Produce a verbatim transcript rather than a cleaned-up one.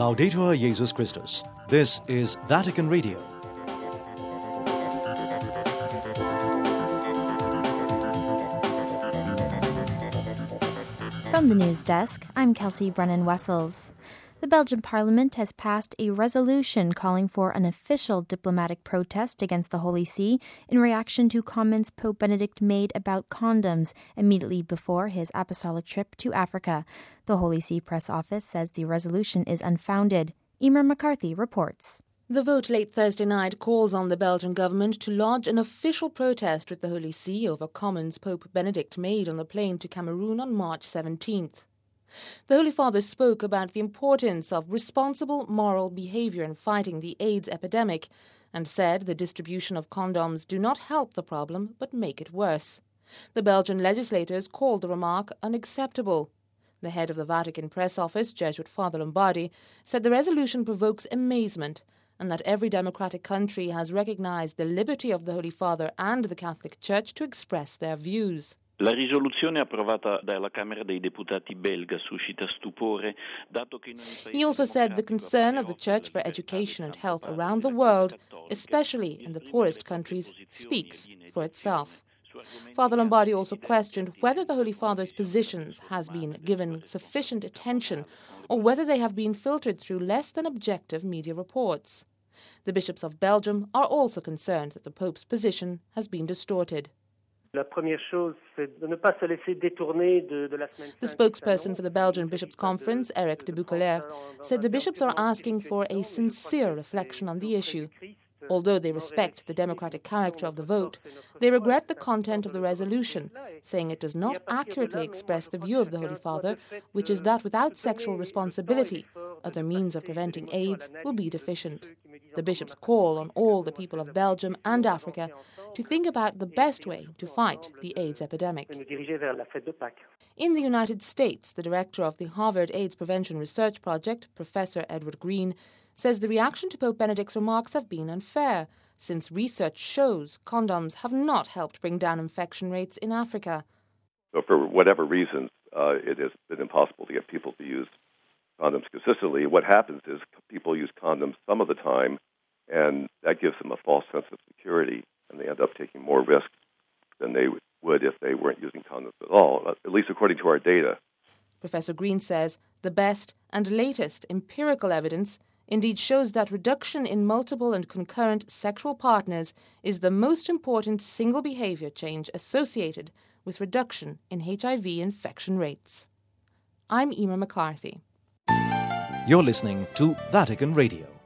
Laudetur Jesus Christus. This is Vatican Radio. From the news desk, I'm Kelsey Brennan-Wessels. The Belgian Parliament has passed a resolution calling for an official diplomatic protest against the Holy See in reaction to comments Pope Benedict made about condoms immediately before his apostolic trip to Africa. The Holy See press office says the resolution is unfounded. Emer McCarthy reports. The vote late Thursday night calls on the Belgian government to lodge an official protest with the Holy See over comments Pope Benedict made on the plane to Cameroon on March seventeenth. The Holy Father spoke about the importance of responsible moral behavior in fighting the AIDS epidemic and said the distribution of condoms do not help the problem but make it worse. The Belgian legislators called the remark unacceptable. The head of the Vatican press office, Jesuit Father Lombardi, said the resolution provokes amazement and that every democratic country has recognized the liberty of the Holy Father and the Catholic Church to express their views. La risoluzione approvata dalla Camera dei Deputati belga suscita stupore, dato che He also said the concern of the Church for education and health around the world, especially in the poorest countries, speaks for itself. Father Lombardi also questioned whether the Holy Father's positions has been given sufficient attention or whether they have been filtered through less than objective media reports. The bishops of Belgium are also concerned that the Pope's position has been distorted. The spokesperson for the Belgian Bishops' Conference, Eric de Bucquelaire, said the bishops are asking for a sincere reflection on the issue. Although they respect the democratic character of the vote, they regret the content of the resolution, saying it does not accurately express the view of the Holy Father, which is that without sexual responsibility, other means of preventing AIDS will be deficient. The bishops call on all the people of Belgium and Africa to think about the best way to fight the AIDS epidemic. In the United States, the director of the Harvard AIDS Prevention Research Project, Professor Edward Green, says the reaction to Pope Benedict's remarks have been unfair, since research shows condoms have not helped bring down infection rates in Africa. So for whatever reasons, uh, it has been impossible to get people to use condoms consistently. What happens is people use condoms some of the time, and that gives them a false sense of security, and they end up taking more risks than they would if they weren't using condoms at all, at least according to our data. Professor Green says the best and latest empirical evidence indeed shows that reduction in multiple and concurrent sexual partners is the most important single behavior change associated with reduction in H I V infection rates. I'm Emer McCarthy. You're listening to Vatican Radio.